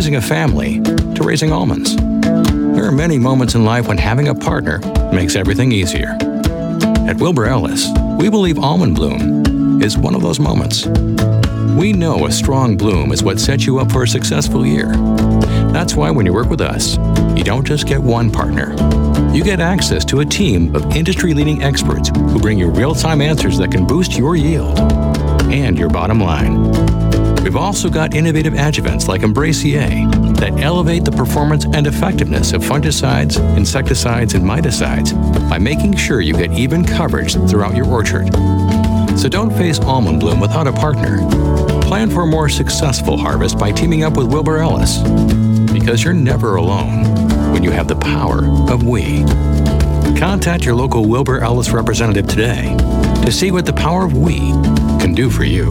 raising a family to raising almonds. There are many moments in life when having a partner makes everything easier. At Wilbur Ellis, we believe almond bloom is one of those moments. We know a strong bloom is what sets you up for a successful year. That's why when you work with us, you don't just get one partner. You get access to a team of industry-leading experts who bring you real-time answers that can boost your yield and your bottom line. We've also got innovative adjuvants like Embracier that elevate the performance and effectiveness of fungicides, insecticides, and miticides by making sure you get even coverage throughout your orchard. So don't face almond bloom without a partner. Plan for a more successful harvest by teaming up with Wilbur Ellis. Because you're never alone when you have the power of we. Contact your local Wilbur Ellis representative today to see what the power of we can do for you.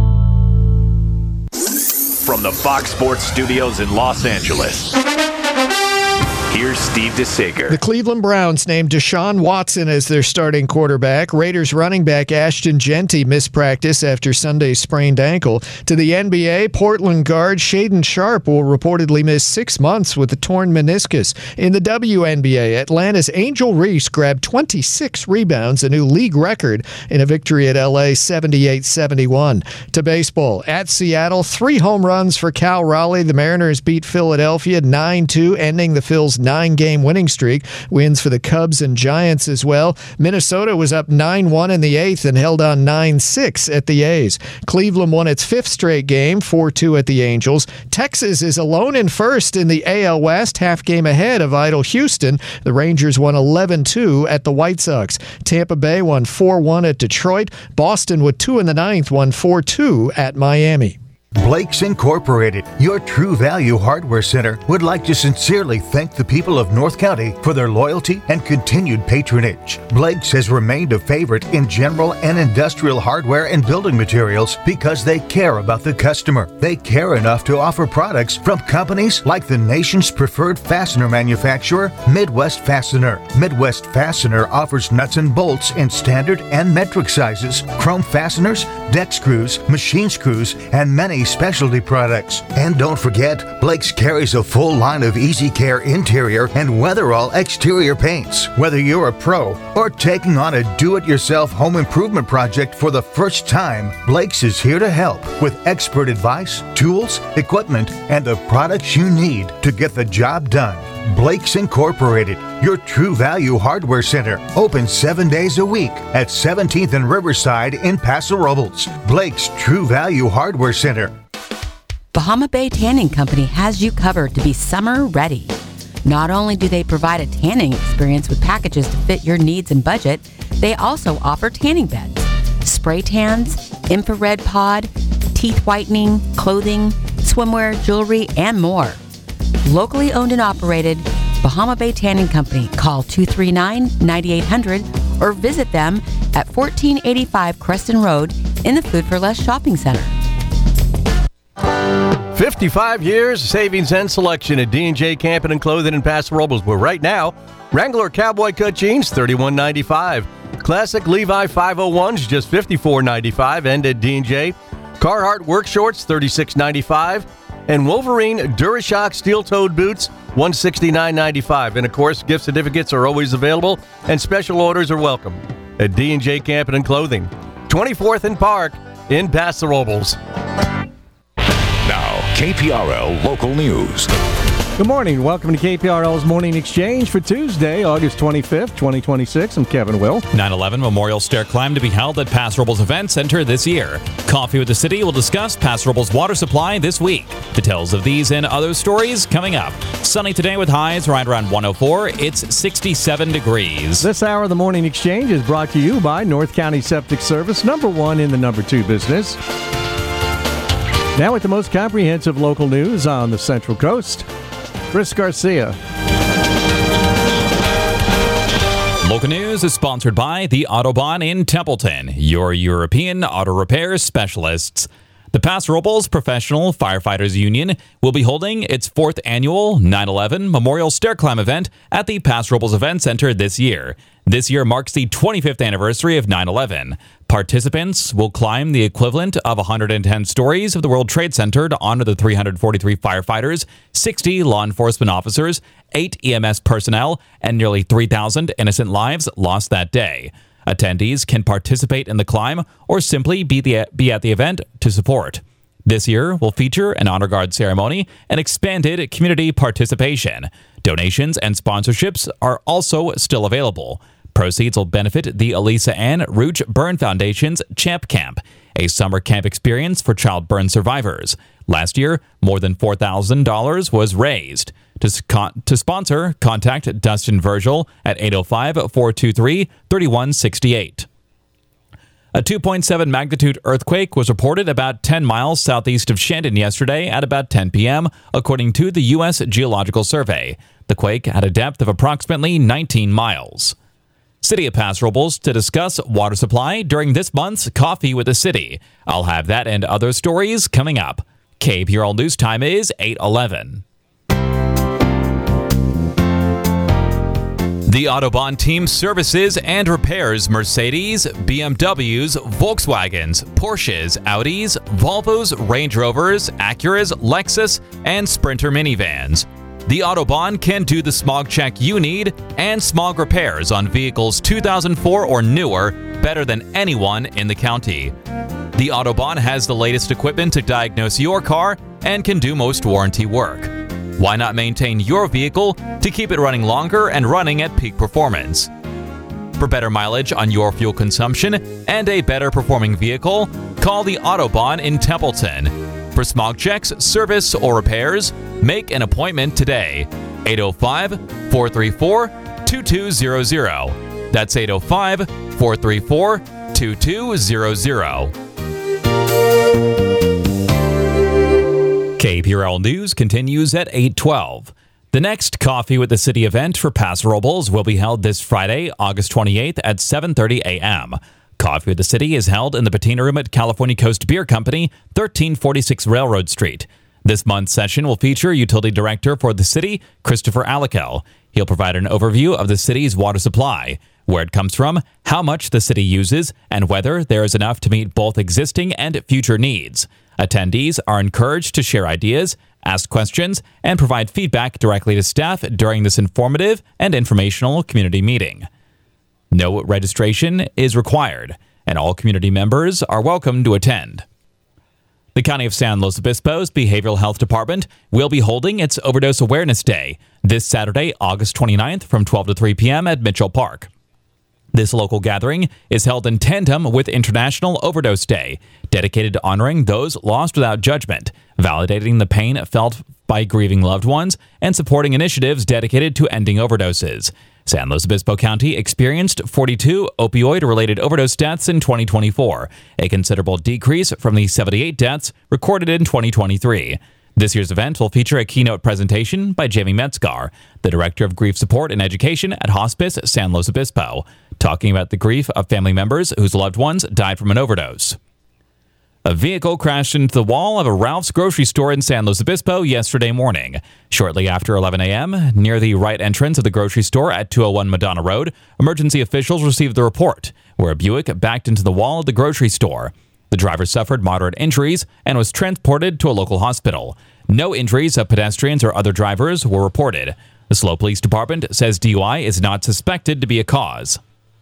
From the Fox Sports Studios in Los Angeles, here's Steve DeSager. The Cleveland Browns named Deshaun Watson as their starting quarterback. Raiders running back Ashton Jeanty missed practice after Sunday's sprained ankle. To the NBA, Portland guard Shaedon Sharpe will reportedly miss 6 months with a torn meniscus. In the WNBA, Atlanta's Angel Reese grabbed 26 rebounds, a new league record, in a victory at LA 78-71. To baseball, at Seattle, 3 home runs for Cal Raleigh. The Mariners beat Philadelphia 9-2, ending the Phils' 9-game winning streak. Wins for the Cubs and Giants as well. Minnesota was up 9-1 in the 8th and held on 9-6 at the A's. Cleveland won its 5th straight game, 4-2 at the Angels. Texas is alone in first in the AL West, half game ahead of idle Houston. The Rangers won 11-2 at the White Sox. Tampa Bay won 4-1 at Detroit. Boston with 2 in the 9th won 4-2 at Miami. Blake's Incorporated, your True Value Hardware Center, would like to sincerely thank the people of North County for their loyalty and continued patronage. Blake's has remained a favorite in general and industrial hardware and building materials because they care about the customer. They care enough to offer products from companies like the nation's preferred fastener manufacturer, Midwest Fastener. Midwest Fastener offers nuts and bolts in standard and metric sizes, chrome fasteners, deck screws, machine screws, and many specialty products. And don't forget, Blake's carries a full line of Easy Care interior and Weatherall exterior paints. Whether you're a pro or taking on a do-it-yourself home improvement project for the first time, Blake's is here to help with expert advice, tools, equipment, and the products you need to get the job done. Blake's Incorporated, your True Value Hardware Center, open 7 days a week at 17th and Riverside in Paso Robles. Blake's True Value Hardware Center. Bahama Bay Tanning Company has you covered to be summer ready. Not only do they provide a tanning experience with packages to fit your needs and budget, they also offer tanning beds, spray tans, infrared pod, teeth whitening, clothing, swimwear, jewelry, and more. Locally owned and operated, Bahama Bay Tanning Company. Call 239-9800 or visit them at 1485 Creston Road in the Food for Less Shopping Center. 55 years of savings and selection at D&J Camping and Clothing in Paso Robles, where right now, Wrangler Cowboy Cut Jeans, $31.95. Classic Levi 501s, just $54.95. And at D&J, Carhartt Work Shorts, $36.95. And Wolverine DuraShock steel-toed boots, $169.95. And, of course, gift certificates are always available, and special orders are welcome at D&J Camping and Clothing, 24th and Park in Paso Robles. Now, KPRL Local News. Good morning. Welcome to KPRL's Morning Exchange for Tuesday, August 25th, 2026. I'm Kevin Will. 9/11 Memorial Stair Climb to be held at Paso Robles Event Center this year. Coffee with the City will discuss Paso Robles water supply this week. Details of these and other stories coming up. Sunny today with highs right around 104. It's 67 degrees. This hour of the Morning Exchange is brought to you by North County Septic Service, number 1 in the number 2 business. Now with the most comprehensive local news on the Central Coast, Chris Garcia. Local news is sponsored by the Autobahn in Templeton, your European auto repair specialists. The Paso Robles Professional Firefighters Union will be holding its 4th annual 9/11 Memorial Stair Climb event at the Paso Robles Event Center this year. This year marks the 25th anniversary of 9/11. Participants will climb the equivalent of 110 stories of the World Trade Center to honor the 343 firefighters, 60 law enforcement officers, 8 EMS personnel, and nearly 3,000 innocent lives lost that day. Attendees can participate in the climb or simply be at the event to support. This year will feature an honor guard ceremony and expanded community participation. Donations and sponsorships are also still available. Proceeds will benefit the Elisa Ann Rooch Burn Foundation's Champ Camp, a summer camp experience for child burn survivors. Last year, more than $4,000 was raised. To sponsor, contact Dustin Virgil at 805-423-3168. A 2.7 magnitude earthquake was reported about 10 miles southeast of Shandon yesterday at about 10 p.m., according to the U.S. Geological Survey. The quake had a depth of approximately 19 miles. City of Paso Robles to discuss water supply during this month's Coffee with the City. I'll have that and other stories coming up. KPRL News Time is 8:11. The Autobahn team services and repairs Mercedes, BMWs, Volkswagens, Porsches, Audis, Volvos, Range Rovers, Acuras, Lexus, and Sprinter minivans. The Autobahn can do the smog check you need and smog repairs on vehicles 2004 or newer better than anyone in the county. The Autobahn has the latest equipment to diagnose your car and can do most warranty work. Why not maintain your vehicle to keep it running longer and running at peak performance? For better mileage on your fuel consumption and a better performing vehicle, call the Autobahn in Templeton. For smog checks, service, or repairs, make an appointment today. 805-434-2200. That's 805-434-2200. KPRL News continues at 8:12. The next Coffee with the City event for Paso Robles will be held this Friday, August 28th at 7:30 a.m. Coffee with the City is held in the Patina Room at California Coast Beer Company, 1346 Railroad Street. This month's session will feature Utility Director for the city, Christopher Alico. He'll provide an overview of the city's water supply, where it comes from, how much the city uses, and whether there is enough to meet both existing and future needs. Attendees are encouraged to share ideas, ask questions, and provide feedback directly to staff during this informative and informational community meeting. No registration is required, and all community members are welcome to attend. The County of San Luis Obispo's Behavioral Health Department will be holding its Overdose Awareness Day this Saturday, August 29th from 12 to 3 p.m. at Mitchell Park. This local gathering is held in tandem with International Overdose Day, dedicated to honoring those lost without judgment, validating the pain felt by grieving loved ones, and supporting initiatives dedicated to ending overdoses. San Luis Obispo County experienced 42 opioid-related overdose deaths in 2024, a considerable decrease from the 78 deaths recorded in 2023. This year's event will feature a keynote presentation by Jamie Metzgar, the Director of Grief Support and Education at Hospice San Luis Obispo, talking about the grief of family members whose loved ones died from an overdose. A vehicle crashed into the wall of a Ralph's grocery store in San Luis Obispo yesterday morning. Shortly after 11 a.m., near the right entrance of the grocery store at 201 Madonna Road, emergency officials received the report, where a Buick backed into the wall of the grocery store. The driver suffered moderate injuries and was transported to a local hospital. No injuries of pedestrians or other drivers were reported. The SLO Police Department says DUI is not suspected to be a cause.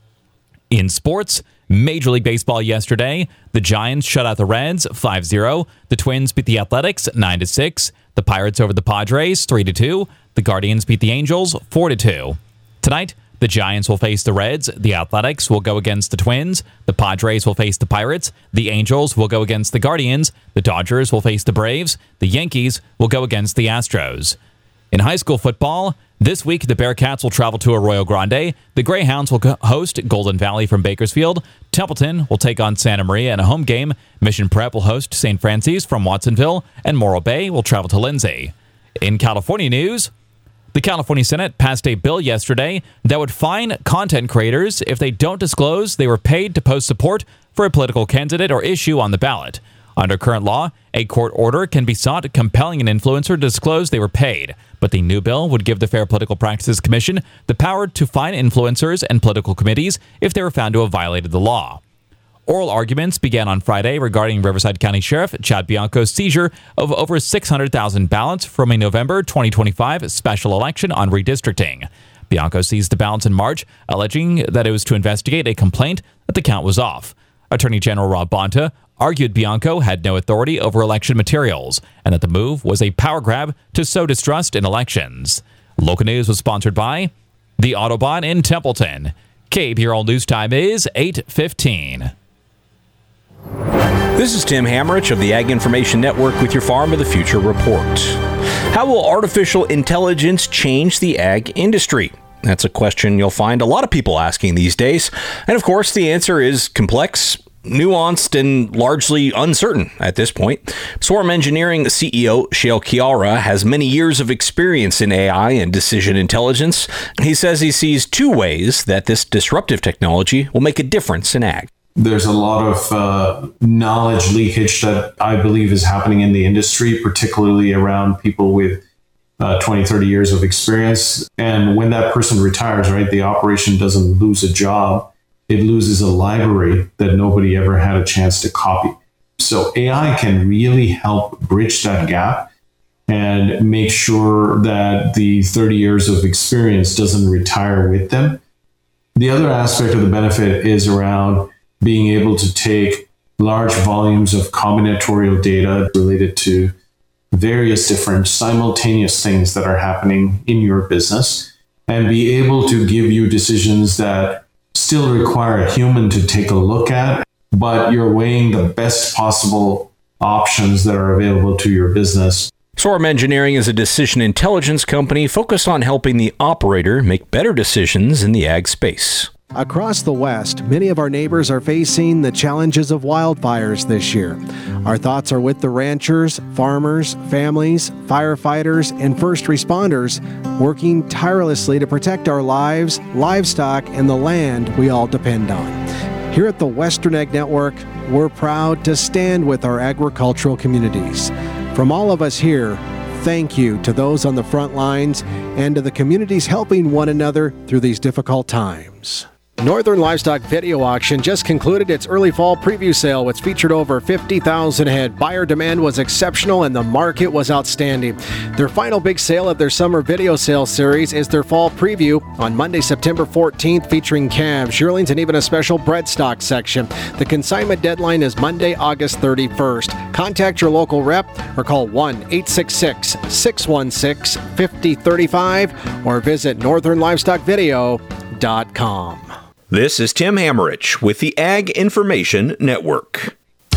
In sports, Major League Baseball yesterday, the Giants shut out the Reds 5-0. The Twins beat the Athletics 9-6. The Pirates over the Padres 3-2. The Guardians beat the Angels 4-2. Tonight, the Giants will face the Reds. The Athletics will go against the Twins. The Padres will face the Pirates. The Angels will go against the Guardians. The Dodgers will face the Braves. The Yankees will go against the Astros. In high school football, this week the Bearcats will travel to Arroyo Grande. The Greyhounds will host Golden Valley from Bakersfield. Templeton will take on Santa Maria in a home game. Mission Prep will host St. Francis from Watsonville. And Morro Bay will travel to Lindsay. In California news, the California Senate passed a bill yesterday that would fine content creators if they don't disclose they were paid to post support for a political candidate or issue on the ballot. Under current law, a court order can be sought compelling an influencer to disclose they were paid, but the new bill would give the Fair Political Practices Commission the power to fine influencers and political committees if they were found to have violated the law. Oral arguments began on Friday regarding Riverside County Sheriff Chad Bianco's seizure of over 600,000 ballots from a November 2025 special election on redistricting. Bianco seized the ballots in March, alleging that it was to investigate a complaint that the count was off. Attorney General Rob Bonta argued Bianco had no authority over election materials and that the move was a power grab to sow distrust in elections. Local News was sponsored by the Autobahn in Templeton. KPRL News Time is 8:15. This is Tim Hammerich of the Ag Information Network with your Farm of the Future report. How will artificial intelligence change the ag industry? That's a question you'll find a lot of people asking these days. And of course, the answer is complex, nuanced, and largely uncertain at this point. Swarm Engineering CEO Shail Chiara has many years of experience in AI and decision intelligence. He says he sees two ways that this disruptive technology will make a difference in ag. There's a lot of knowledge leakage that I believe is happening in the industry, particularly around people with 20, 30 years of experience. And when that person retires, right, the operation doesn't lose a job. It loses a library that nobody ever had a chance to copy. So AI can really help bridge that gap and make sure that the 30 years of experience doesn't retire with them. The other aspect of the benefit is around being able to take large volumes of combinatorial data related to various different simultaneous things that are happening in your business and be able to give you decisions that still require a human to take a look at, but you're weighing the best possible options that are available to your business. Swarm Engineering is a decision intelligence company focused on helping the operator make better decisions in the ag space. Across the West, many of our neighbors are facing the challenges of wildfires this year. Our thoughts are with the ranchers, farmers, families, firefighters, and first responders working tirelessly to protect our lives, livestock, and the land we all depend on. Here at the Western Ag Network, we're proud to stand with our agricultural communities. From all of us here, thank you to those on the front lines and to the communities helping one another through these difficult times. Northern Livestock Video Auction just concluded its early fall preview sale, which featured over 50,000 head. Buyer demand was exceptional and the market was outstanding. Their final big sale of their summer video sale series is their fall preview on Monday, September 14th, featuring calves, yearlings, and even a special bred stock section. The consignment deadline is Monday, August 31st. Contact your local rep or call 1-866-616-5035 or visit northernlivestockvideo.com. This is Tim Hammerich with the Ag Information Network.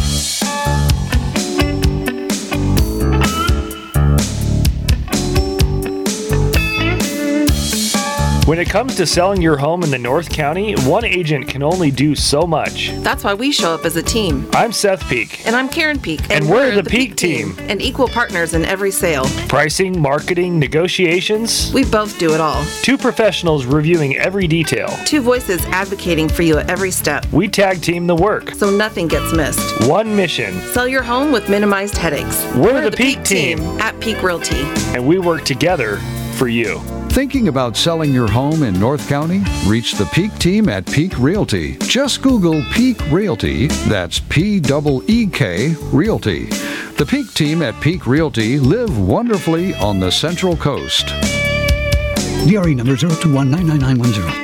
When it comes to selling your home in the North County, one agent can only do so much. That's why we show up as a team. I'm Seth Peak. And I'm Karen Peak. And we're the Peak team. And equal partners in every sale. Pricing, marketing, negotiations. We both do it all. Two professionals reviewing every detail. Two voices advocating for you at every step. We tag team the work, so nothing gets missed. One mission. Sell your home with minimized headaches. We're the Peak team at Peak Realty. And we work together for you. Thinking about selling your home in North County? Reach the Peak team at Peak Realty. Just Google Peak Realty, that's P-E-E-K Realty. The Peak team at Peak Realty live wonderfully on the Central Coast. DRE number 021-99910.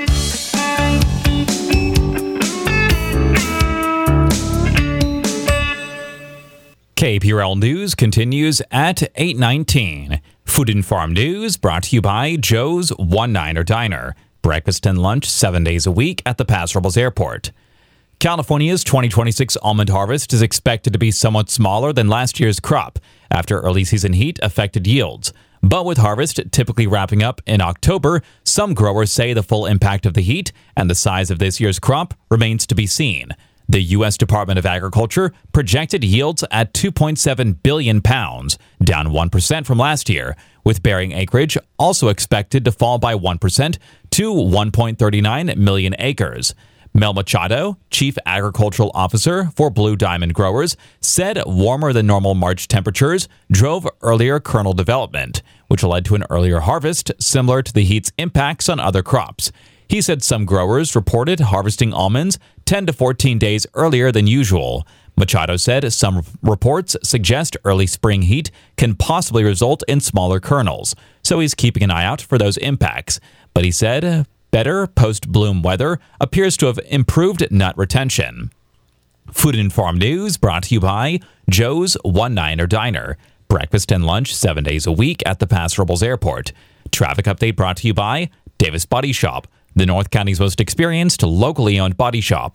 KPRL News continues at 8:19. Food and Farm News brought to you by Joe's One-Niner Diner. Breakfast and lunch 7 days a week at the Paso Robles Airport. California's 2026 almond harvest is expected to be somewhat smaller than last year's crop after early season heat affected yields. But with harvest typically wrapping up in October, some growers say the full impact of the heat and the size of this year's crop remains to be seen. The U.S. Department of Agriculture projected yields at 2.7 billion pounds, down 1% from last year, with bearing acreage also expected to fall by 1% to 1.39 million acres. Mel Machado, Chief Agricultural Officer for Blue Diamond Growers, said warmer than normal March temperatures drove earlier kernel development, which led to an earlier harvest similar to the heat's impacts on other crops. He said some growers reported harvesting almonds 10 to 14 days earlier than usual. Machado said some reports suggest early spring heat can possibly result in smaller kernels, so he's keeping an eye out for those impacts. But he said better post-bloom weather appears to have improved nut retention. Food and Farm News brought to you by Joe's One-Niner Diner. Breakfast and lunch 7 days a week at the Paso Robles Airport. Traffic update brought to you by Davis Body Shop, the North County's most experienced locally owned body shop.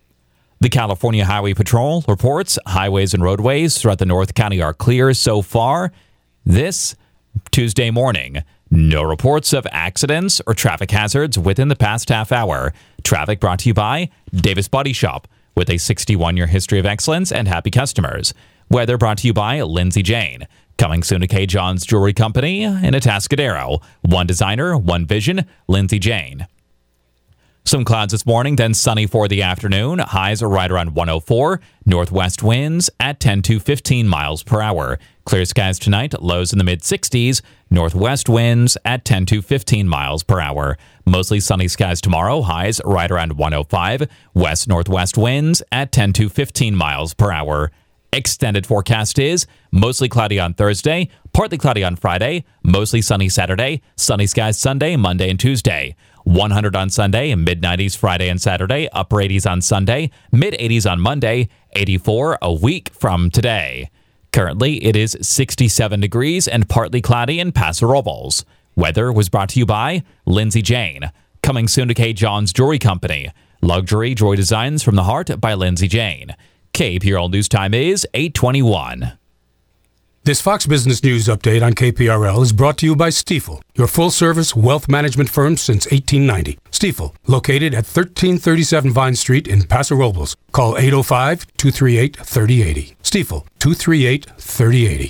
The California Highway Patrol reports highways and roadways throughout the North County are clear so far this Tuesday morning. No reports of accidents or traffic hazards within the past half hour. Traffic brought to you by Davis Body Shop, with a 61-year history of excellence and happy customers. Weather brought to you by Lindsay Jane. Coming soon to K. John's Jewelry Company in Atascadero. One designer, one vision, Lindsay Jane. Some clouds this morning, then sunny for the afternoon. Highs are right around 104. Northwest winds at 10 to 15 miles per hour. Clear skies tonight, lows in the mid-60s. Northwest winds at 10 to 15 miles per hour. Mostly sunny skies tomorrow, highs right around 105. West-northwest winds at 10 to 15 miles per hour. Extended forecast is mostly cloudy on Thursday, partly cloudy on Friday, mostly sunny Saturday, sunny skies Sunday, Monday, and Tuesday. 100 on Sunday, mid-90s Friday and Saturday, upper 80s on Sunday, mid-80s on Monday, 84 a week from today. Currently, it is 67 degrees and partly cloudy in Paso Robles. Weather was brought to you by Lindsay Jane. Coming soon to K. John's Jewelry Company. Luxury jewelry designs from the heart by Lindsay Jane. KPRL News Time is 8:21. This Fox Business News update on KPRL is brought to you by Stifel, your full-service wealth management firm since 1890. Stifel, located at 1337 Vine Street in Paso Robles. Call 805-238-3080. Stifel, 238-3080.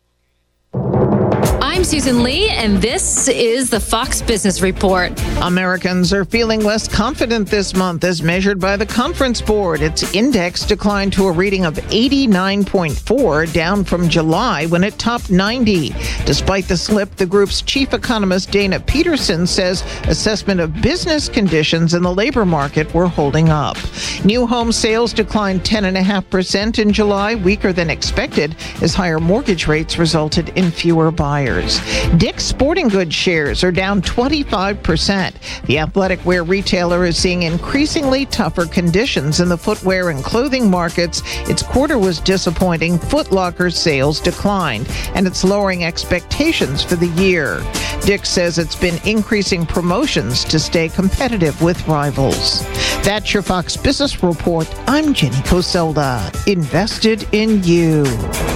I'm Susan Lee, and this is the Fox Business Report. Americans are feeling less confident this month as measured by the Conference Board. Its index declined to a reading of 89.4, down from July when it topped 90. Despite the slip, the group's chief economist Dana Peterson says assessment of business conditions in the labor market were holding up. New home sales declined 10.5% in July, weaker than expected, as higher mortgage rates resulted in fewer buyers. Dick's Sporting Goods shares are down 25%. The athletic wear retailer is seeing increasingly tougher conditions in the footwear and clothing markets. Its quarter was disappointing. Foot Locker's sales declined, and it's lowering expectations for the year. Dick's says it's been increasing promotions to stay competitive with rivals. That's your Fox Business Report. I'm Jenny Coselda. Invested in you.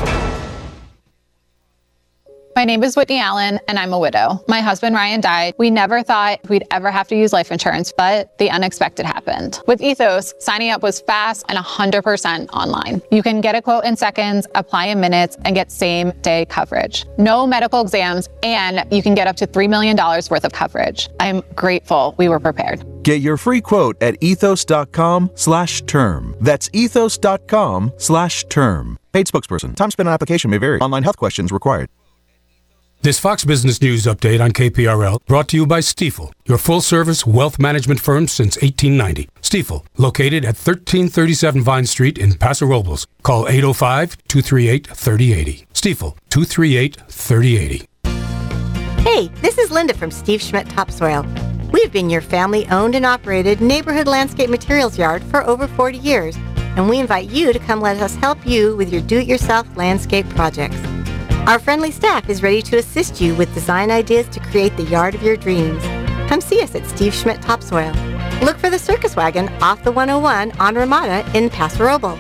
My name is Whitney Allen, and I'm a widow. My husband, Ryan, died. We never thought we'd ever have to use life insurance, but the unexpected happened. With Ethos, signing up was fast and 100% online. You can get a quote in seconds, apply in minutes, and get same-day coverage. No medical exams, and you can get up to $3 million worth of coverage. I'm grateful we were prepared. Get your free quote at ethos.com/term. That's ethos.com/term. Paid spokesperson. Time spent on application may vary. Online health questions required. This Fox Business News update on KPRL brought to you by Stifel, your full-service wealth management firm since 1890. Stifel, located at 1337 Vine Street in Paso Robles. Call 805-238-3080. Stifel, 238-3080. Hey, this is Linda from Steve Schmidt Topsoil. We've been your family-owned and operated neighborhood landscape materials yard for over 40 years, and we invite you to come let us help you with your do-it-yourself landscape projects. Our friendly staff is ready to assist you with design ideas to create the yard of your dreams. Come see us at Steve Schmidt Topsoil. Look for the circus wagon off the 101 on Ramada in Paso Robles.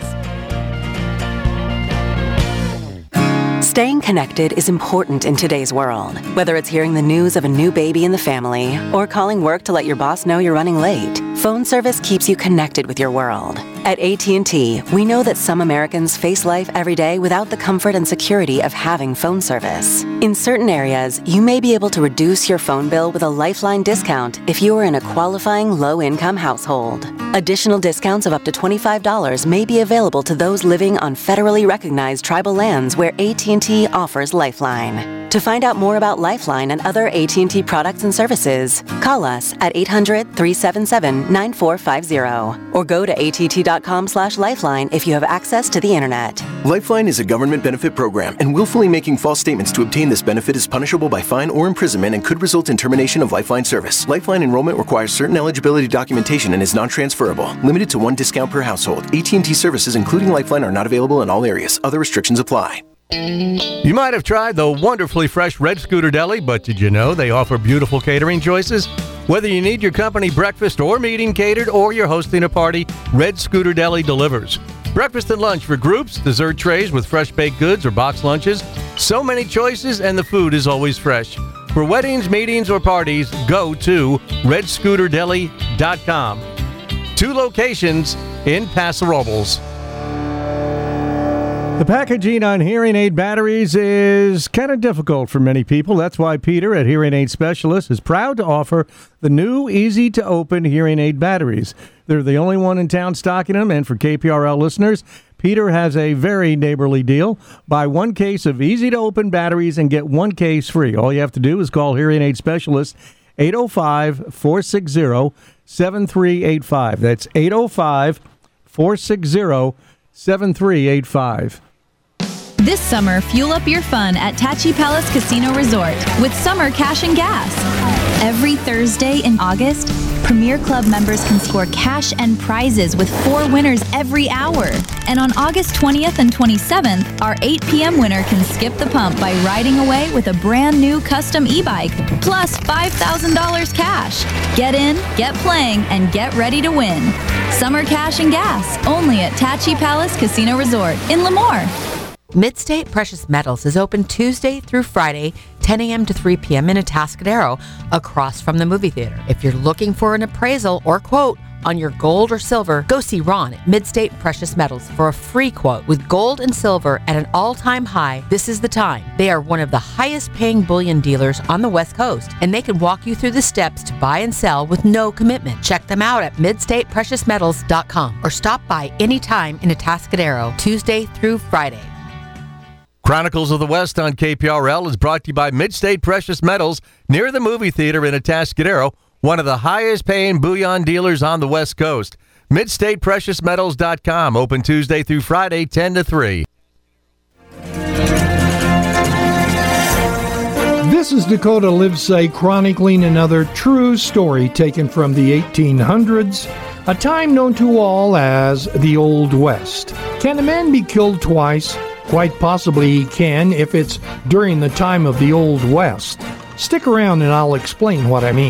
Staying connected is important in today's world. Whether it's hearing the news of a new baby in the family or calling work to let your boss know you're running late, phone service keeps you connected with your world. At AT&T, we know that some Americans face life every day without the comfort and security of having phone service. In certain areas, you may be able to reduce your phone bill with a Lifeline discount if you are in a qualifying low-income household. Additional discounts of up to $25 may be available to those living on federally recognized tribal lands where AT&T offers Lifeline. To find out more about Lifeline and other AT&T products and services, call us at 800-377-9450 or go to att.com/lifeline if you have access to the internet. Lifeline is a government benefit program, and willfully making false statements to obtain this benefit is punishable by fine or imprisonment and could result in termination of Lifeline service. Lifeline enrollment requires certain eligibility documentation and is non-transferable. Limited to one discount per household. AT&T services, including Lifeline, are not available in all areas. Other restrictions apply. You might have tried the wonderfully fresh Red Scooter Deli, but did you know they offer beautiful catering choices? Whether you need your company breakfast or meeting catered or you're hosting a party, Red Scooter Deli delivers. Breakfast and lunch for groups, dessert trays with fresh baked goods or boxed lunches. So many choices, and the food is always fresh. For weddings, meetings, or parties, go to redscooterdeli.com. 2 locations in Paso Robles. The packaging on hearing aid batteries is kind of difficult for many people. That's why Peter at Hearing Aid Specialist is proud to offer the new easy-to-open hearing aid batteries. They're the only one in town stocking them, and for KPRL listeners, Peter has a very neighborly deal. Buy 1 case of easy-to-open batteries and get 1 case free. All you have to do is call Hearing Aid Specialist 805-460-7385. That's 805-460-7385. This summer, fuel up your fun at Tachi Palace Casino Resort with Summer Cash and Gas. Every Thursday in August, Premier Club members can score cash and prizes with 4 winners every hour. And on August 20th and 27th, our 8 p.m. winner can skip the pump by riding away with a brand new custom e-bike, plus $5,000 cash. Get in, get playing, and get ready to win. Summer Cash and Gas, only at Tachi Palace Casino Resort in Lemoore. Midstate Precious Metals is open Tuesday through Friday, 10 a.m. to 3 p.m. in Atascadero, across from the movie theater. If you're looking for an appraisal or quote on your gold or silver, go see Ron at Midstate Precious Metals for a free quote. With gold and silver at an all-time high, this is the time. They are one of the highest-paying bullion dealers on the West Coast, and they can walk you through the steps to buy and sell with no commitment. Check them out at midstatepreciousmetals.com or stop by anytime in Atascadero, Tuesday through Friday. Chronicles of the West on KPRL is brought to you by Midstate Precious Metals near the movie theater in Atascadero, one of the highest-paying bullion dealers on the West Coast. MidstatePreciousMetals.com, open Tuesday through Friday, 10 to 3. This is Dakota Livesay chronicling another true story taken from the 1800s, a time known to all as the Old West. Can a man be killed twice? Quite possibly he can if it's during the time of the Old West. Stick around and I'll explain what I mean.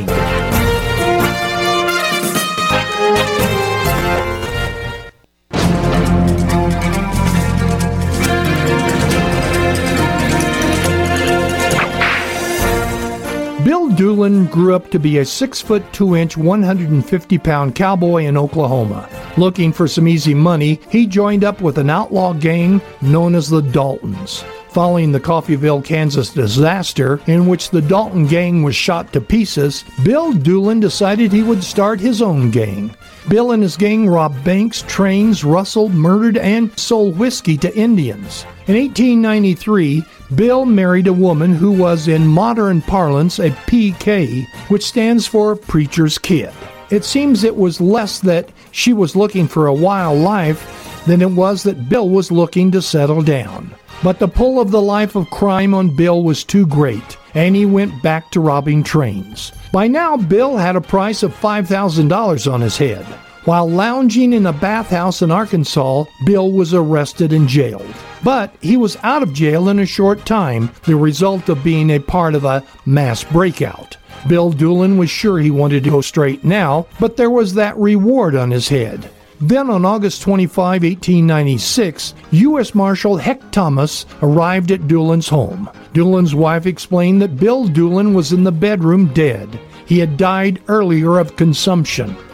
Bill Doolin grew up to be a 6'2", 150-pound cowboy in Oklahoma. Looking for some easy money, he joined up with an outlaw gang known as the Daltons. Following the Coffeyville, Kansas disaster, in which the Dalton gang was shot to pieces, Bill Doolin decided he would start his own gang. Bill and his gang robbed banks, trains, rustled, murdered, and sold whiskey to Indians. In 1893, Bill married a woman who was, in modern parlance, a PK, which stands for Preacher's Kid. It seems it was less that she was looking for a wild life than it was that Bill was looking to settle down. But the pull of the life of crime on Bill was too great, and he went back to robbing trains. By now, Bill had a price of $5,000 on his head. While lounging in a bathhouse in Arkansas, Bill was arrested and jailed. But he was out of jail in a short time, the result of being a part of a mass breakout. Bill Doolin was sure he wanted to go straight now, but there was that reward on his head. Then on August 25, 1896, U.S. Marshal Heck Thomas arrived at Doolin's home. Doolin's wife explained that Bill Doolin was in the bedroom dead. He had died earlier of consumption.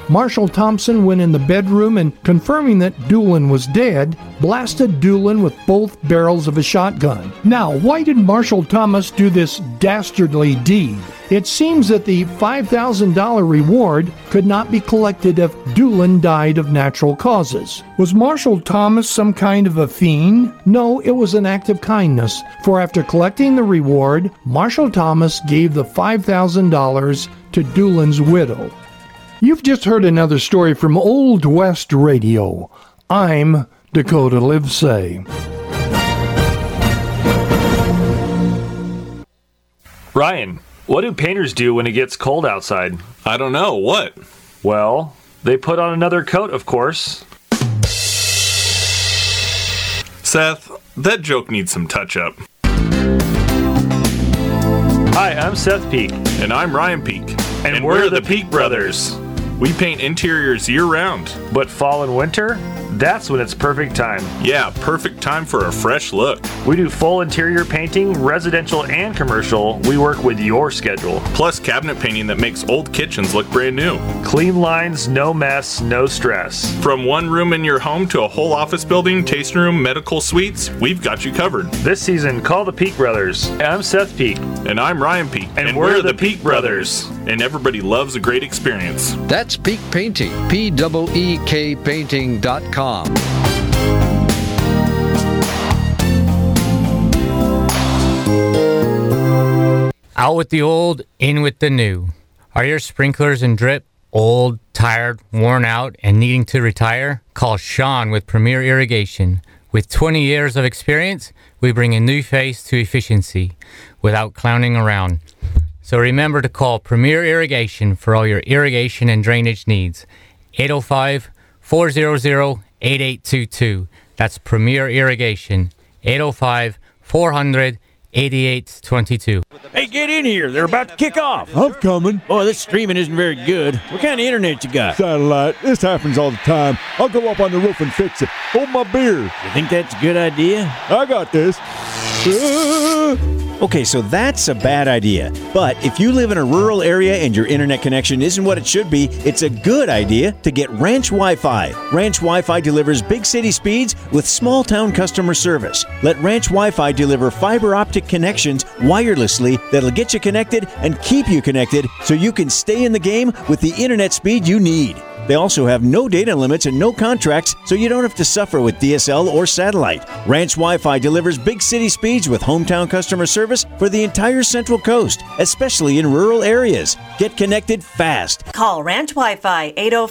Marshall Thompson went in the bedroom and, confirming that Doolin was dead, blasted Doolin with both barrels of a shotgun. Now, why did Marshall Thomas do this dastardly deed? It seems that the $5,000 reward could not be collected if Doolin died of natural causes. Was Marshall Thomas some kind of a fiend? No, it was an act of kindness, for after collecting the reward, Marshall Thomas gave the $5,000 to Doolin's widow. You've just heard another story from Old West Radio. I'm Dakota Livesay. Ryan, what do painters do when it gets cold outside? I don't know. What? Well, they put on another coat, of course. Seth, that joke needs some touch-up. Hi, I'm Seth Peak. And I'm Ryan Peak. And we're the Peak Brothers. We paint interiors year-round. But fall and winter? That's when it's perfect time. Yeah, perfect time for a fresh look. We do full interior painting, residential and commercial. We work with your schedule. Plus cabinet painting that makes old kitchens look brand new. Clean lines, no mess, no stress. From one room in your home to a whole office building, tasting room, medical suites, we've got you covered. This season, call the Peak Brothers. I'm Seth Peak. And I'm Ryan Peak. And we're the Peak Brothers. And everybody loves a great experience. That's Peak Painting, P-E-E-K painting.com. Out with the old, in with the new. Are your sprinklers and drip old, tired, worn out, and needing to retire? Call Sean with Premier Irrigation. With 20 years of experience, we bring a new face to efficiency without clowning around. So remember to call Premier Irrigation for all your irrigation and drainage needs. 805-400-8822. That's Premier Irrigation. 805-400-8822. Hey, get in here. They're about to kick off. I'm coming. Oh, this streaming isn't very good. What kind of internet you got? Satellite. This happens all the time. I'll go up on the roof and fix it. Hold my beer. You think that's a good idea? I got this. Okay, so that's a bad idea. But if you live in a rural area and your internet connection isn't what it should be, it's a good idea to get Ranch Wi-Fi. Ranch Wi-Fi delivers big city speeds with small town customer service. Let Ranch Wi-Fi deliver fiber optic connections wirelessly that'll get you connected and keep you connected so you can stay in the game with the internet speed you need. They also have no data limits and no contracts, so you don't have to suffer with DSL or satellite. Ranch Wi-Fi delivers big city speeds with hometown customer service for the entire Central Coast, especially in rural areas. Get connected fast. Call Ranch Wi-Fi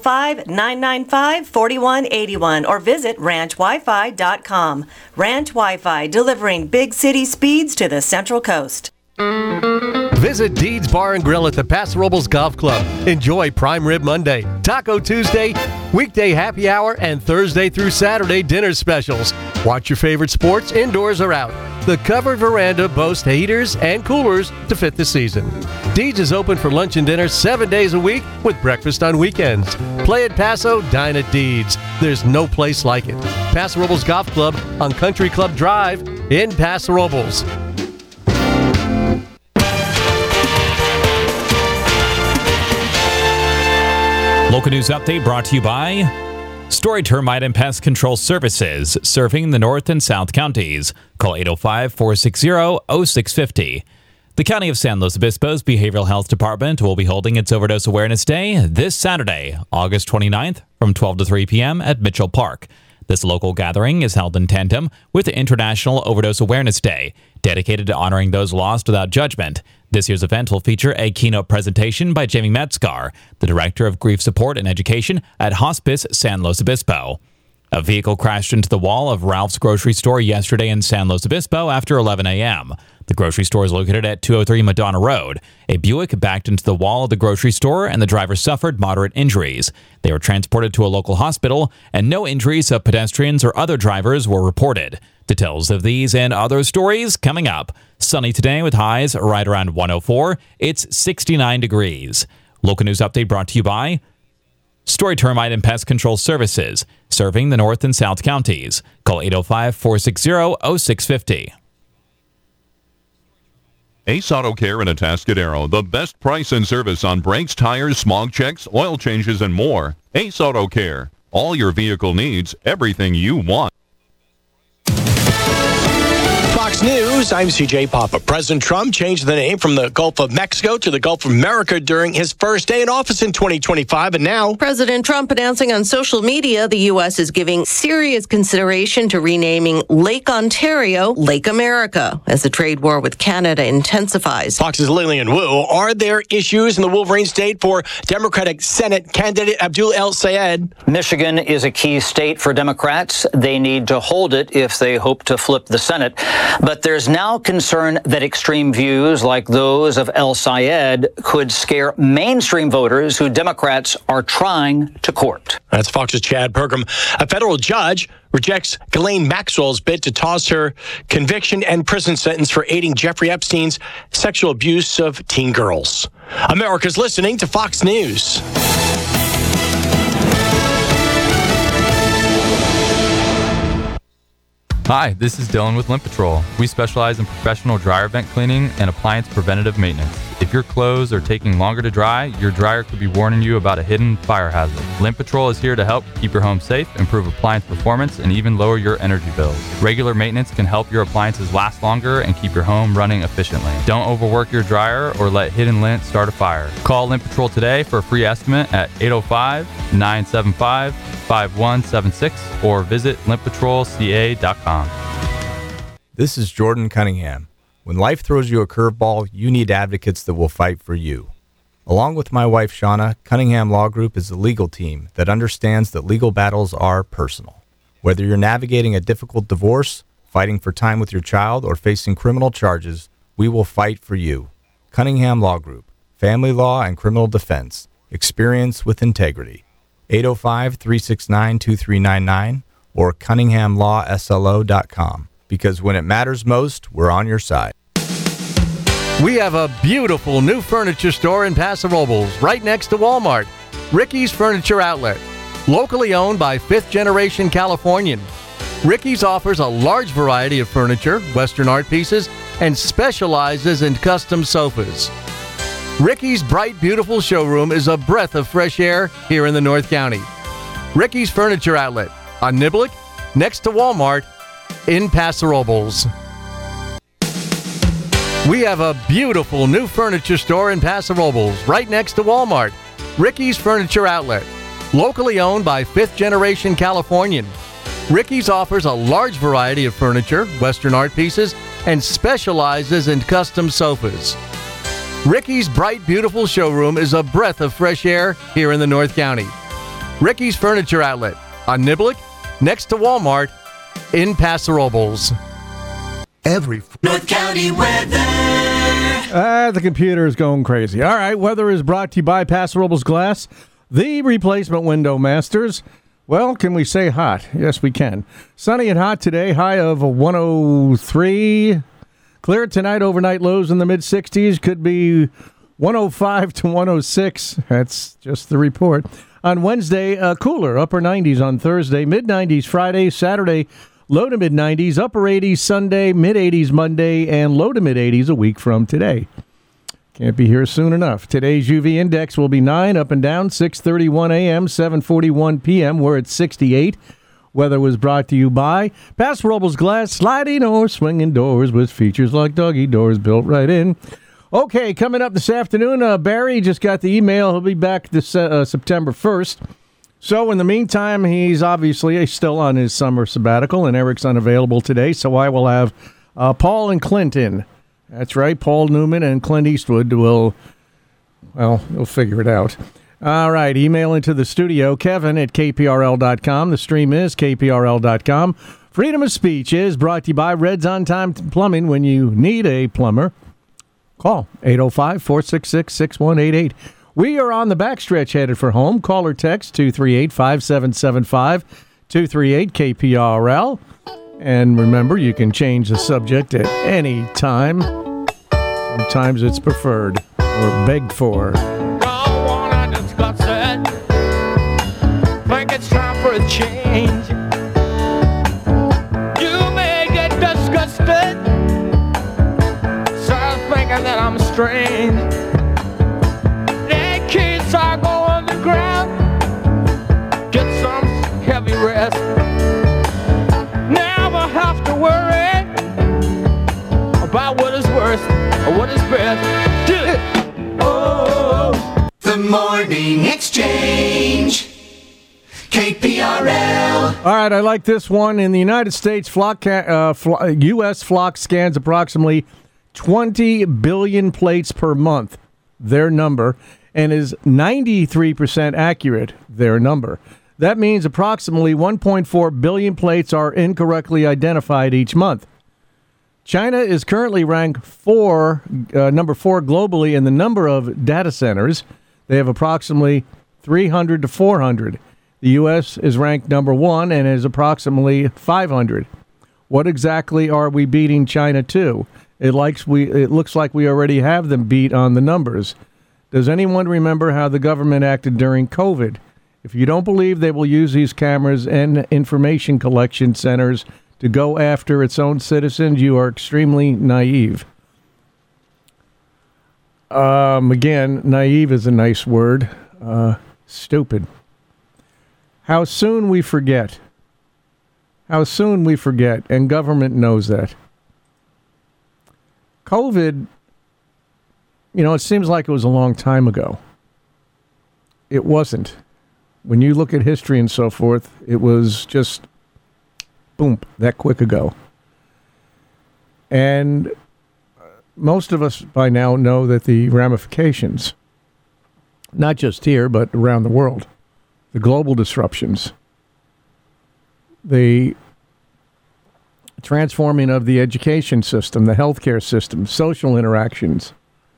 805-995-4181 or visit ranchwifi.com. Ranch Wi-Fi, delivering big city speeds to the Central Coast. Visit Deeds Bar and Grill at the Paso Robles Golf Club. Enjoy Prime Rib Monday, Taco Tuesday, weekday happy hour, and Thursday through Saturday dinner specials. Watch your favorite sports indoors or out. The covered veranda boasts heaters and coolers to fit the season. Deeds is open for lunch and dinner 7 days a week with breakfast on weekends. Play at Paso, dine at Deeds. There's no place like it. Paso Robles Golf Club on Country Club Drive in Paso Robles. Local news update brought to you by Story Termite and Pest Control Services, serving the North and South counties. Call 805-460-0650. The County of San Luis Obispo's Behavioral Health Department will be holding its Overdose Awareness Day this Saturday, August 29th, from 12 to 3 p.m. at Mitchell Park. This local gathering is held in tandem with the International Overdose Awareness Day, dedicated to honoring those lost without judgment. This year's event will feature a keynote presentation by Jamie Metzgar, the Director of Grief Support and Education at Hospice San Luis Obispo. A vehicle crashed into the wall of Ralph's grocery store yesterday in San Luis Obispo after 11 a.m. The grocery store is located at 203 Madonna Road. A Buick backed into the wall of the grocery store and the driver suffered moderate injuries. They were transported to a local hospital and no injuries of pedestrians or other drivers were reported. Details of these and other stories coming up. Sunny today with highs right around 104. It's 69 degrees. Local news update brought to you by Story Termite and Pest Control Services, serving the North and South counties. Call 805-460-0650. Ace Auto Care in Atascadero, the best price and service on brakes, tires, smog checks, oil changes, and more. Ace Auto Care. All your vehicle needs, everything you want. Fox News, I'm CJ Papa. President Trump changed the name from the Gulf of Mexico to the Gulf of America during his first day in office in 2025, and now President Trump announcing on social media the U.S. is giving serious consideration to renaming Lake Ontario Lake America as the trade war with Canada intensifies. Fox's Lillian Wu. Are there issues in the Wolverine state for Democratic Senate candidate Abdul El Sayed? Michigan is a key state for Democrats. They need to hold it if they hope to flip the Senate. But there's now concern that extreme views like those of El Sayed could scare mainstream voters who Democrats are trying to court. That's Fox's Chad Pergram. A federal judge rejects Ghislaine Maxwell's bid to toss her conviction and prison sentence for aiding Jeffrey Epstein's sexual abuse of teen girls. America's listening to Fox News. Hi, this is Dylan with Lint Patrol. We specialize in professional dryer vent cleaning and appliance preventative maintenance. If your clothes are taking longer to dry, your dryer could be warning you about a hidden fire hazard. Lint Patrol is here to help keep your home safe, improve appliance performance, and even lower your energy bills. Regular maintenance can help your appliances last longer and keep your home running efficiently. Don't overwork your dryer or let hidden lint start a fire. Call Lint Patrol today for a free estimate at 805-975-5176 or visit lintpatrolca.com. This is Jordan Cunningham. When life throws you a curveball, you need advocates that will fight for you. Along with my wife, Shauna, Cunningham Law Group is a legal team that understands that legal battles are personal. Whether you're navigating a difficult divorce, fighting for time with your child, or facing criminal charges, we will fight for you. Cunningham Law Group. Family law and criminal defense. Experience with integrity. 805-369-2399 or CunninghamLawSLO.com. Because when it matters most, we're on your side. We have a beautiful new furniture store in Paso Robles, right next to Walmart. Ricky's Furniture Outlet, locally owned by fifth-generation Californian. Ricky's offers a large variety of furniture, Western art pieces, and specializes in custom sofas. Ricky's bright, beautiful showroom is a breath of fresh air here in the North County. Ricky's Furniture Outlet on Niblick, next to Walmart, in Paso Robles. We have a beautiful new furniture store in Paso Robles, right next to Walmart. Ricky's Furniture Outlet, locally owned by fifth-generation Californian. Ricky's offers a large variety of furniture, Western art pieces, and specializes in custom sofas. Ricky's bright, beautiful showroom is a breath of fresh air here in the North County. Ricky's Furniture Outlet on Niblick, next to Walmart, in Paso Robles. Every North County weather. The computer is going crazy. All right, weather is brought to you by Paso Robles Glass, the replacement window masters. Well, can we say hot? Yes, we can. Sunny and hot today, high of 103. Clear tonight, overnight lows in the mid-60s. Could be 105 to 106. That's just the report. On Wednesday, cooler, upper 90s on Thursday, mid-90s Friday, Saturday, low to mid-90s, upper 80s Sunday, mid-80s Monday, and low to mid-80s a week from today. Can't be here soon enough. Today's UV index will be 9 up and down, 6:31 a.m., 7:41 p.m. We're at 68. Weather was brought to you by Paso Robles Glass, sliding or swinging doors with features like doggy doors built right in. Okay, coming up this afternoon, Barry just got the email. He'll be back this September 1st. So in the meantime, he's obviously still on his summer sabbatical, and Eric's unavailable today, so I will have Paul and Clint in. That's right, Paul Newman and Clint Eastwood will, well, we'll figure it out. All right, email into the studio, Kevin at KPRL.com. The stream is KPRL.com. Freedom of speech is brought to you by Red's On Time Plumbing. When you need a plumber, call 805-466-6188. We are on the backstretch headed for home. Call or text 238-5775, 238-KPRL. And remember, you can change the subject at any time. Sometimes it's preferred or begged for. Don't wanna discuss it. Think it's time for a change. You may get disgusted. Start thinking strange. The kids are going to ground. Get some heavy rest. Never have to worry about what is worst or what is best. Do it. Oh. The Morning Exchange. KPRL. All right, I like this one. In the United States, U.S. flock scans approximately 20 billion plates per month, their number, and is 93% accurate, their number. That means approximately 1.4 billion plates are incorrectly identified each month. China is currently ranked number 4 globally in the number of data centers. They have approximately 300 to 400. The U.S. is ranked number 1 and is approximately 500. What exactly are we beating China to? It looks like we already have them beat on the numbers. Does anyone remember how the government acted during COVID? If you don't believe they will use these cameras and information collection centers to go after its own citizens, you are extremely naive. Again, naive is a nice word. Stupid. How soon we forget. How soon we forget, and government knows that. COVID, it seems like it was a long time ago. It wasn't. When you look at history and so forth, it was just, boom, that quick ago. And most of us by now know that the ramifications, not just here, but around the world, the global disruptions, the transforming of the education system, the healthcare system, social interactions.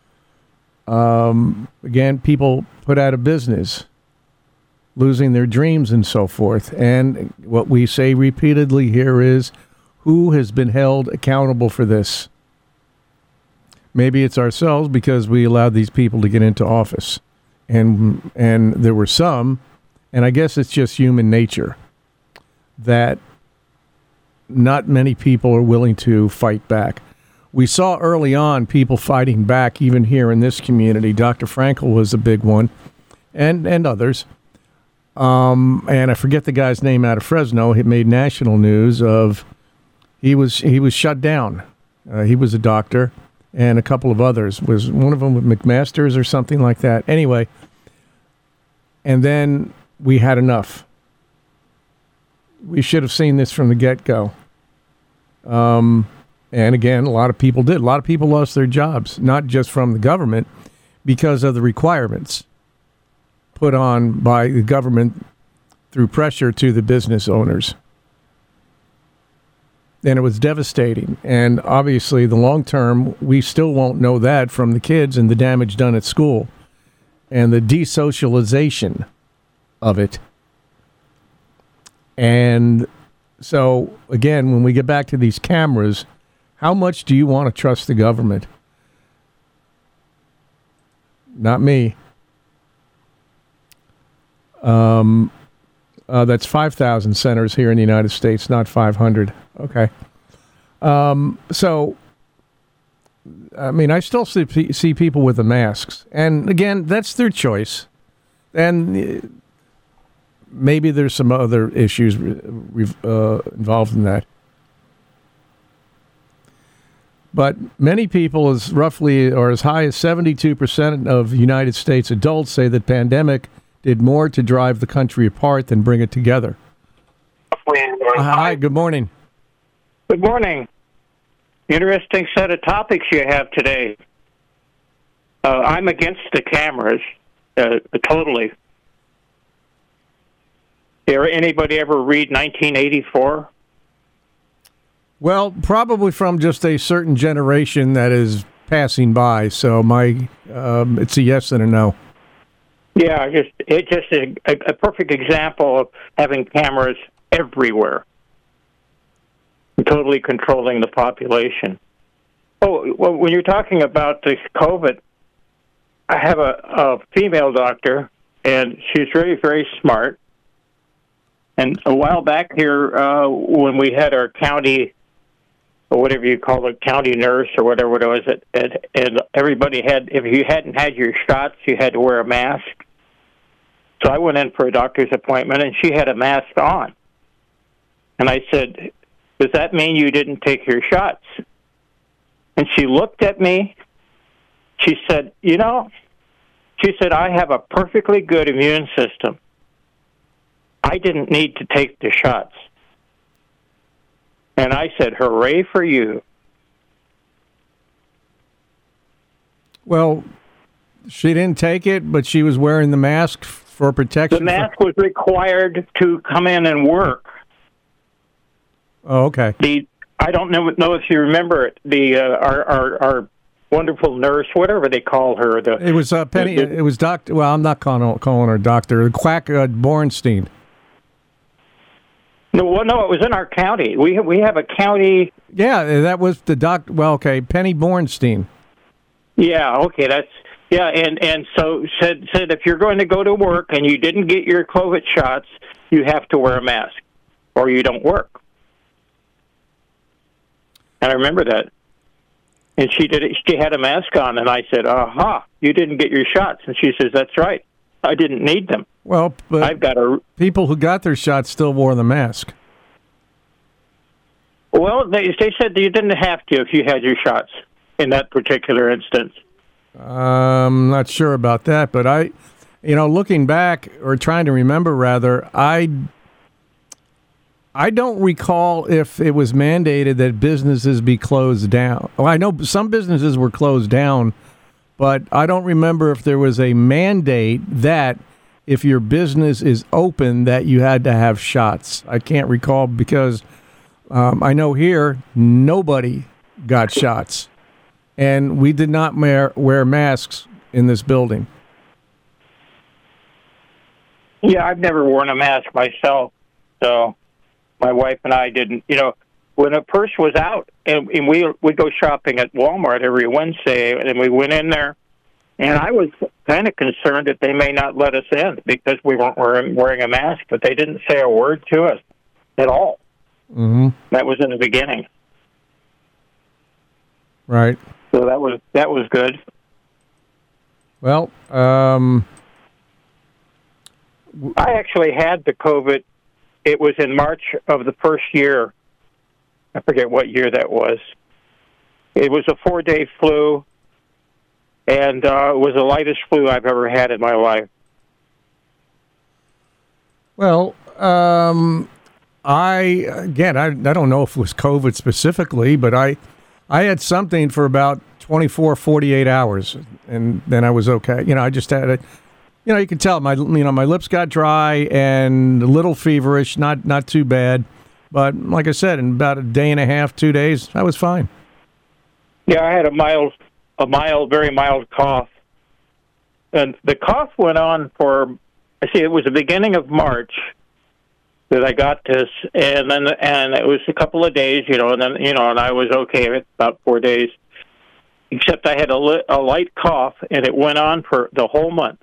Again, people put out of business, losing their dreams and so forth. And what we say repeatedly here is, who has been held accountable for this? Maybe it's ourselves because we allowed these people to get into office. And there were some, and I guess it's just human nature, that not many people are willing to fight back. We saw early on people fighting back, even here in this community. Dr. Frankel was a big one, and others. And I forget the guy's name out of Fresno. He made national news of he was shut down. He was a doctor, and a couple of others. Was one of them with McMaster's or something like that? Anyway, and then we had enough. We should have seen this from the get-go. And again, a lot of people did. A lot of people lost their jobs, not just from the government, because of the requirements put on by the government through pressure to the business owners. And it was devastating. And obviously, the long term, we still won't know that from the kids and the damage done at school and the desocialization of it. And so, again, when we get back to these cameras, how much do you want to trust the government? Not me. That's 5,000 centers here in the United States, not 500. Okay. So, I mean, I still see people with the masks. And again, that's their choice. And maybe there's some other issues involved in that. But many people, as roughly or as high as 72% of United States adults say that pandemic did more to drive the country apart than bring it together. Hi, good morning. Good morning. Interesting set of topics you have today. I'm against the cameras, totally. Did anybody ever read 1984? Well, probably from just a certain generation that is passing by. So it's a yes and a no. Yeah, it's just a perfect example of having cameras everywhere, totally controlling the population. Oh, well, when you're talking about this COVID, I have a female doctor, and she's very, very smart. And a while back here, when we had our county or whatever you call it, county nurse or whatever it was, and everybody had, if you hadn't had your shots, you had to wear a mask. So I went in for a doctor's appointment, and she had a mask on. And I said, does that mean you didn't take your shots? And she looked at me. She said, I have a perfectly good immune system. I didn't need to take the shots. And I said, hooray for you. Well, she didn't take it, but she was wearing the mask for protection. The mask was required to come in and work. Oh, okay. I don't know if you remember it. Our wonderful nurse, whatever they call her. It was Penny. It was Doctor. Well, I'm not calling her Doctor. Quack Bornstein. No, it was in our county. We have a county. Yeah, that was the doctor. Well, okay, Penny Bornstein. Yeah, okay, and so said if you're going to go to work and you didn't get your COVID shots, you have to wear a mask, or you don't work. And I remember that. And she did it. She had a mask on, and I said, "Aha, you didn't get your shots." And she says, "That's right. I didn't need them." Well, but I've got people who got their shots still wore the mask. Well, they said that you didn't have to if you had your shots in that particular instance. I'm not sure about that, but looking back or trying to remember rather, I don't recall if it was mandated that businesses be closed down. Well, I know some businesses were closed down, but I don't remember if there was a mandate that if your business is open that you had to have shots. I can't recall because I know here nobody got shots, and we did not wear masks in this building. Yeah, I've never worn a mask myself, so my wife and I didn't. When a purse was out, and we go shopping at Walmart every Wednesday, and we went in there, and I was kind of concerned that they may not let us in because we weren't wearing a mask, but they didn't say a word to us at all. Mm-hmm. That was in the beginning. Right. So that was good. Well, I actually had the COVID. It was in March of the first year. I forget what year that was. It was a 4-day flu, and it was the lightest flu I've ever had in my life. Well, I don't know if it was COVID specifically, but I had something for about 24, 48 hours, and then I was okay. I just had it. You can tell my lips got dry and a little feverish, not too bad. But like I said, in about a day and a half, 2 days, I was fine. Yeah, I had a very mild cough. And the cough went on it was the beginning of March that I got this, and it was a couple of days, and then, and I was okay with about 4 days. Except I had a light cough, and it went on for the whole month.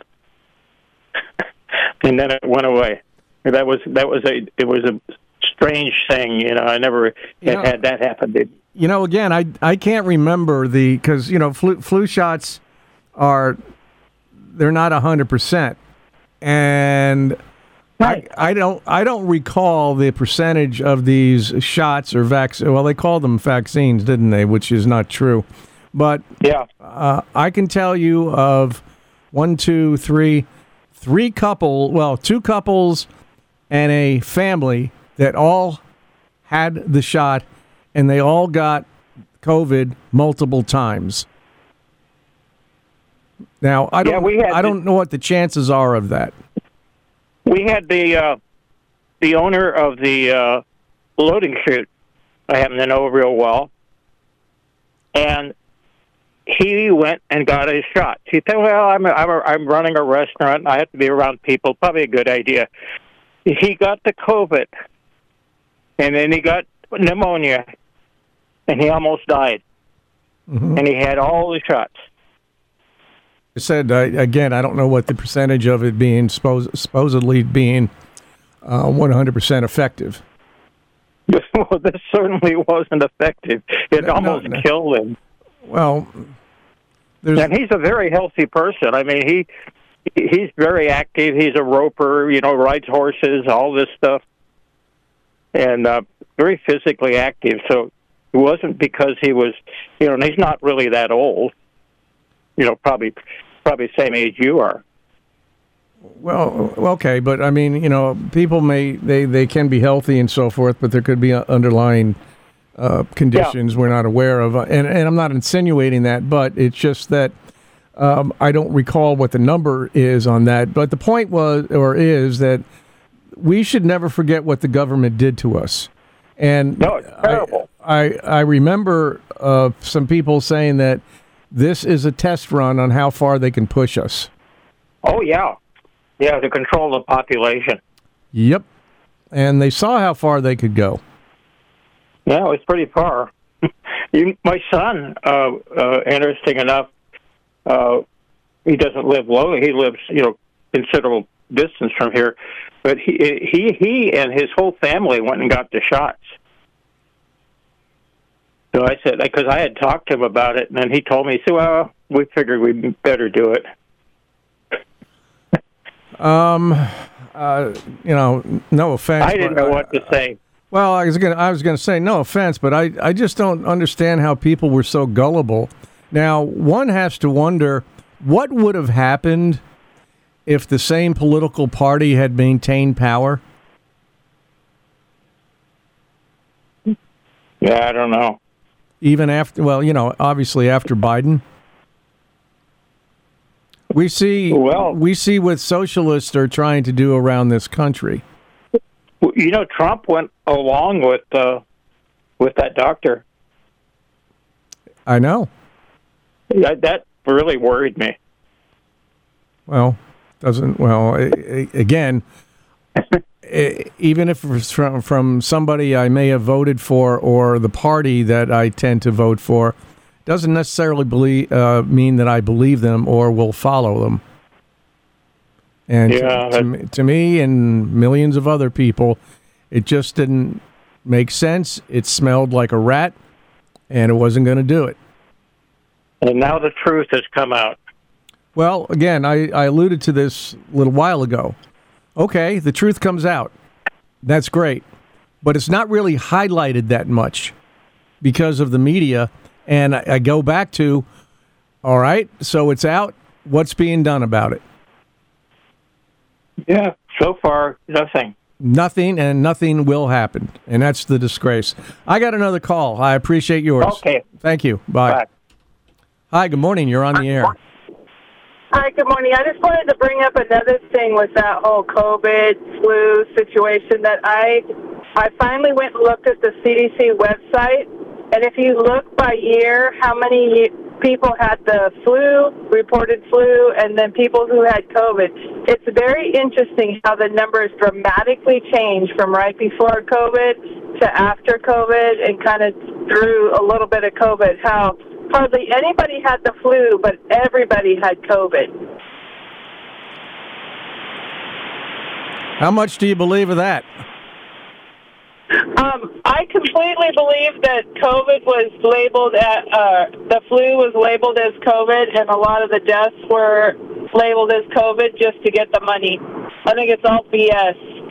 And then it went away. It was a strange thing, I never had that happen. Again, I can't remember because flu shots they're not 100%, and I don't recall the percentage of these shots or vaccines. Well, they called them vaccines, didn't they? Which is not true, but yeah, I can tell you of 2 couples and a family that all had the shot, and they all got COVID multiple times. Now, I don't know what the chances are of that. We had the owner of the loading chute. I happen to know real well, and he went and got his shot. He said, "Well, I'm running a restaurant. I have to be around people. Probably a good idea." He got the COVID, and then he got pneumonia, and he almost died. Mm-hmm. And he had all the shots. I said, again, I don't know what the percentage of it being supposedly being 100% effective. Well, this certainly wasn't effective. It almost killed him. Well, and he's a very healthy person. I mean, he's very active. He's a roper, rides horses, all this stuff, and very physically active. So it wasn't because he was, and he's not really that old. Probably same age you are. Well, okay, but I mean, people they can be healthy and so forth, but there could be underlying conditions we're not aware of, and I'm not insinuating that, but it's just that I don't recall what the number is on that. But the point is that we should never forget what the government did to us. And no, it's terrible. I remember some people saying that this is a test run on how far they can push us. Oh yeah. Yeah, to control the population. Yep. And they saw how far they could go. Yeah, it was pretty far. My son, interesting enough, he doesn't live locally. He lives, considerable distance from here. But he and his whole family went and got the shots. So I said, because I had talked to him about it, and then he told me, he said, well, we figured we'd better do it. No offense. I didn't know what to say. Well, I was gonna say no offense, but I just don't understand how people were so gullible. Now, one has to wonder what would have happened if the same political party had maintained power. Yeah, I don't know. Even after, obviously after Biden. We see what socialists are trying to do around this country. Trump went along with that doctor. I know. That really worried me. Well, again, even if it's from somebody I may have voted for or the party that I tend to vote for, doesn't necessarily mean that I believe them or will follow them. And to me and millions of other people, it just didn't make sense. It smelled like a rat, and it wasn't going to do it. And now the truth has come out. Well, again, I alluded to this a little while ago. Okay, the truth comes out. That's great. But it's not really highlighted that much because of the media. And I go back to, all right, so it's out. What's being done about it? Yeah, so far, nothing. Nothing, and nothing will happen. And that's the disgrace. I got another call. I appreciate yours. Okay. Thank you. Bye. Hi, good morning. You're on the air. Hi, good morning. I just wanted to bring up another thing with that whole COVID flu situation that I finally went and looked at the CDC website. And if you look by year, how many people had the reported flu, and then people who had COVID, it's very interesting how the numbers dramatically change from right before COVID to after COVID and kind of through a little bit of COVID, how hardly anybody had the flu, but everybody had COVID. How much do you believe of that? I completely believe that COVID was labeled the flu was labeled as COVID, and a lot of the deaths were labeled as COVID just to get the money. I think it's all BS.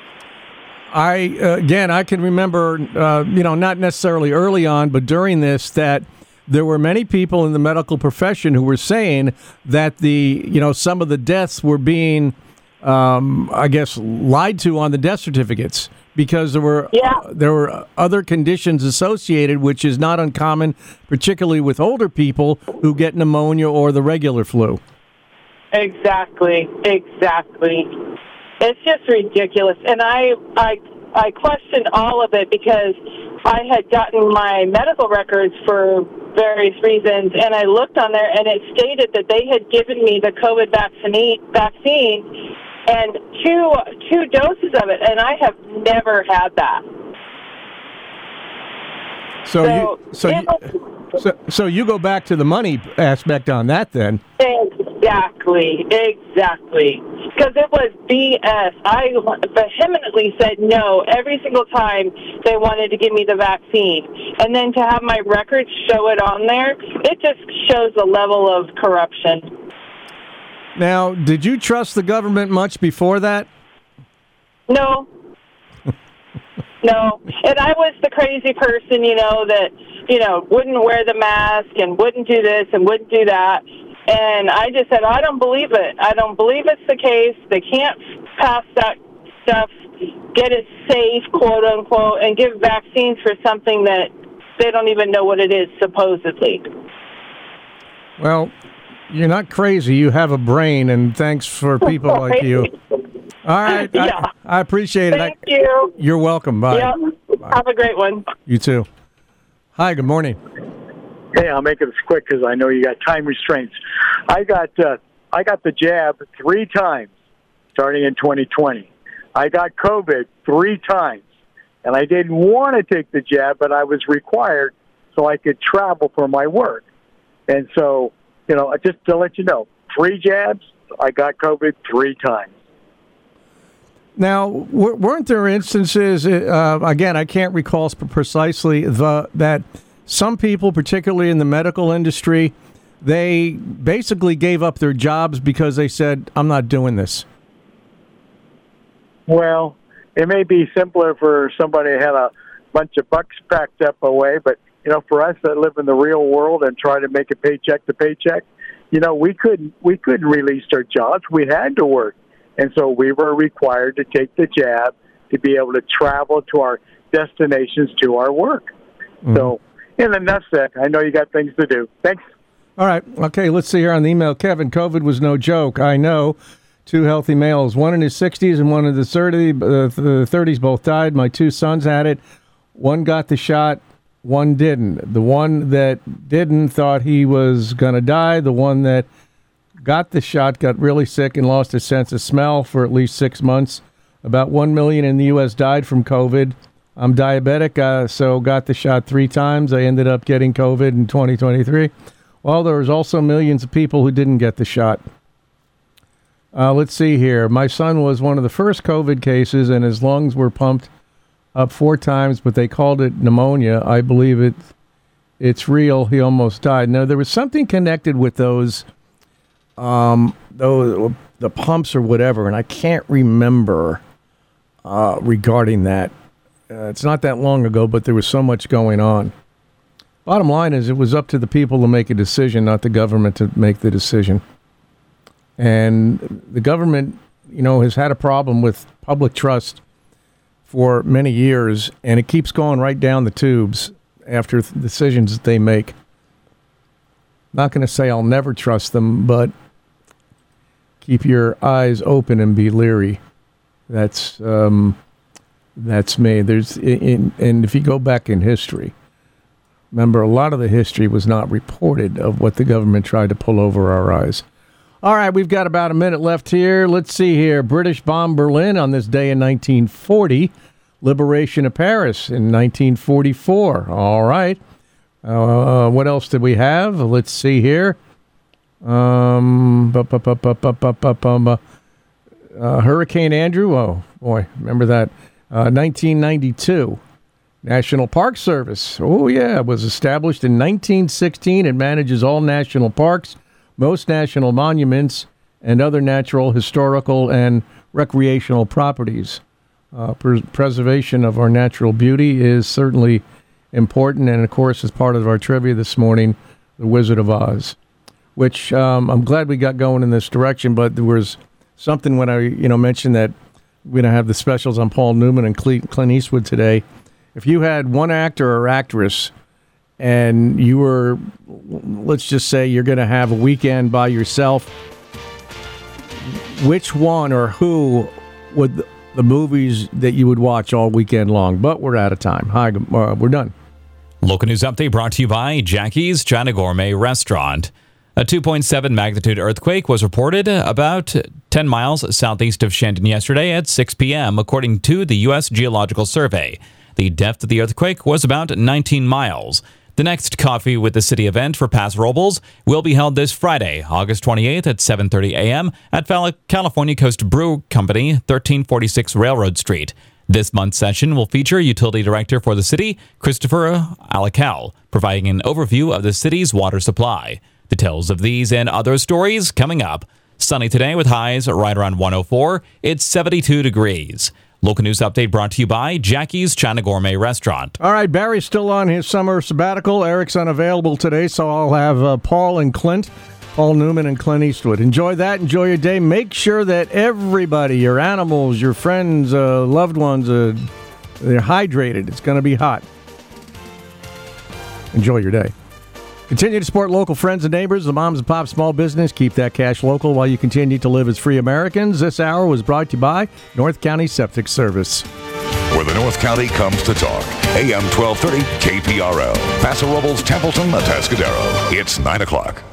I can remember, not necessarily early on, but during this, that there were many people in the medical profession who were saying that some of the deaths were being, lied to on the death certificates. Because there were other conditions associated, which is not uncommon, particularly with older people who get pneumonia or the regular flu. Exactly. It's just ridiculous, and I questioned all of it because I had gotten my medical records for various reasons, and I looked on there, and it stated that they had given me the COVID vaccine. And two doses of it, and I have never had that. So you go back to the money aspect on that then. Exactly. Because it was BS. I vehemently said no every single time they wanted to give me the vaccine. And then to have my records show it on there, it just shows the level of corruption. Now, did you trust the government much before that? No. No. And I was the crazy person, that, wouldn't wear the mask and wouldn't do this and wouldn't do that. And I just said, I don't believe it. I don't believe it's the case. They can't pass that stuff, get it safe, quote unquote, and give vaccines for something that they don't even know what it is, supposedly. Well, you're not crazy. You have a brain, and thanks for people like you. All right. Yeah. I appreciate it. Thank you. You're welcome. Bye. Yeah. Have a great one. You too. Hi, good morning. Hey, I'll make it quick because I know you got time restraints. I got the jab 3 times starting in 2020. I got COVID 3 times, and I didn't want to take the jab, but I was required so I could travel for my work. And so, just to let you know, 3 jabs, I got COVID 3 times. Now, weren't there instances, again, I can't recall precisely, that some people, particularly in the medical industry, they basically gave up their jobs because they said, I'm not doing this? Well, it may be simpler for somebody who had a bunch of bucks packed up away, but, for us that live in the real world and try to make it paycheck to paycheck, we couldn't release our jobs. We had to work. And so we were required to take the jab to be able to travel to our destinations to our work. Mm-hmm. So, in a nutshell, I know you got things to do. Thanks. All right. Okay, let's see here on the email. Kevin, COVID was no joke. I know 2 healthy males, one in his 60s and one in the 30s, both died. My 2 sons had it. One got the shot, one didn't. The one that didn't thought he was going to die. The one that got the shot got really sick and lost his sense of smell for at least 6 months. About 1 million in the U.S. died from COVID. I'm diabetic, so got the shot 3 times. I ended up getting COVID in 2023. Well, there was also millions of people who didn't get the shot. Let's see here. My son was one of the first COVID cases, and his lungs were pumped up 4 times, but they called it pneumonia. I believe it's real. He almost died. Now, there was something connected with those the pumps or whatever, and I can't remember regarding that. It's not that long ago, but there was so much going on. Bottom line is it was up to the people to make a decision, not the government to make the decision. And the government, has had a problem with public trust for many years, and it keeps going right down the tubes after decisions that they make. Not going to say I'll never trust them, but keep your eyes open and be leery. That's me. And if you go back in history, remember a lot of the history was not reported of what the government tried to pull over our eyes. All right, we've got about a minute left here. Let's see here. British bomb Berlin on this day in 1940. Liberation of Paris in 1944. All right. What else did we have? Let's see here. Hurricane Andrew. Oh, boy. Remember that. 1992. National Park Service. Oh, yeah. It was established in 1916. It manages all national parks, most national monuments, and other natural, historical, and recreational properties. Preservation of our natural beauty is certainly important, and of course, as part of our trivia this morning, The Wizard of Oz, which I'm glad we got going in this direction, but there was something when I mentioned that we're going to have the specials on Paul Newman and Clint Eastwood today. If you had one actor or actress and you were, let's just say you're going to have a weekend by yourself, which one or who would the movies that you would watch all weekend long? But we're out of time. Hi, we're done. Local news update brought to you by Jackie's China Gourmet Restaurant. A 2.7 magnitude earthquake was reported about 10 miles southeast of Shandong yesterday at 6 p.m., according to the U.S. Geological Survey. The depth of the earthquake was about 19 miles. The next Coffee with the City event for Paso Robles will be held this Friday, August 28th at 7:30 a.m. at California Coast Brew Company, 1346 Railroad Street. This month's session will feature Utility Director for the city, Christopher Alacal, providing an overview of the city's water supply. Details of these and other stories coming up. Sunny today with highs right around 104. It's 72 degrees. Local news update brought to you by Jackie's China Gourmet Restaurant. All right, Barry's still on his summer sabbatical. Eric's unavailable today, so I'll have Paul Newman and Clint Eastwood. Enjoy that. Enjoy your day. Make sure that everybody, your animals, your friends, loved ones, they're hydrated. It's going to be hot. Enjoy your day. Continue to support local friends and neighbors, the moms and pops small business. Keep that cash local while you continue to live as free Americans. This hour was brought to you by North County Septic Service. Where the North County comes to talk. AM 1230 KPRL. Paso Robles, Templeton, Atascadero. It's 9 o'clock.